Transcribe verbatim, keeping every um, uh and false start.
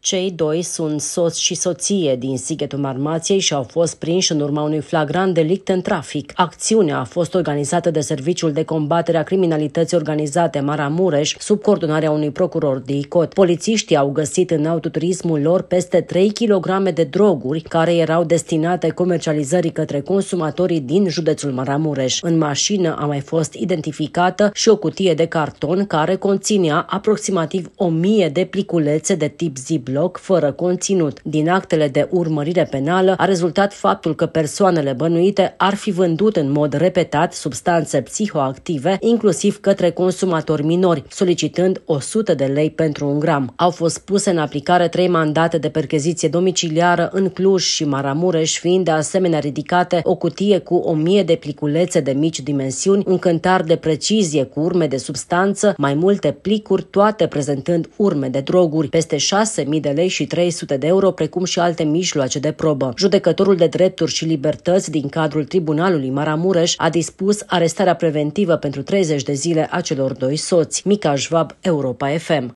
Cei doi sunt soț și soție din Sighetul Marmației și au fost prinși în urma unui flagrant delict în trafic. Acțiunea a fost organizată de Serviciul de Combatere a Criminalității Organizate Maramureș, sub coordonarea unui procuror de ICOT. Polițiștii au găsit în autoturismul lor peste trei kilograme de droguri care erau destinate comercializării către consumatorii din județul Maramureș. În mașină a mai fost identificată și o cutie de carton care conținea aproximativ o mie de pliculețe de tip Ziploc fără conținut. Din actele de urmărire penală a rezultat faptul că persoanele bănuite ar fi vândut în mod repetat substanțe psihoactive, inclusiv către consumatori minori, solicitând o sută de lei pentru un gram. Au fost puse în aplicare trei mandate de percheziție domiciliară în Cluj și Maramureș, fiind de asemenea ridicate o cutie cu o mie de pliculețe de mici dimensiuni, un cântar de precizie cu urme de substanță, mai multe plicuri, toate prezentând urme de droguri, peste șase mii de lei și trei sute de euro, precum și alte mijloace de probă. Judecătorul de drepturi și libertăți din cadrul Tribunalului Maramureș a dispus arestarea preventivă pentru treizeci de zile a celor doi soți. Mica Șvab, Europa F M.